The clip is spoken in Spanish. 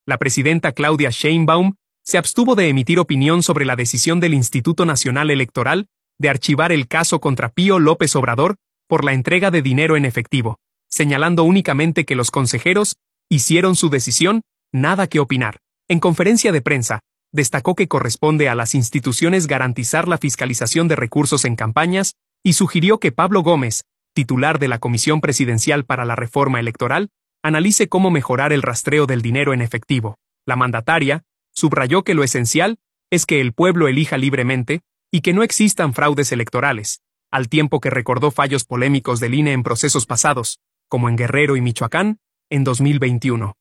La presidenta Claudia Sheinbaum se abstuvo de emitir opinión sobre la decisión del Instituto Nacional Electoral de archivar el caso contra Pío López Obrador por la entrega de dinero en efectivo, señalando únicamente que los consejeros hicieron su decisión, nada que opinar. En conferencia de prensa, destacó que corresponde a las instituciones garantizar la fiscalización de recursos en campañas y sugirió que Pablo Gómez, titular de la Comisión Presidencial para la Reforma Electoral, analice cómo mejorar el rastreo del dinero en efectivo. La mandataria subrayó que lo esencial es que el pueblo elija libremente y que no existan fraudes electorales, al tiempo que recordó fallos polémicos del INE en procesos pasados, como en Guerrero y Michoacán, en 2021.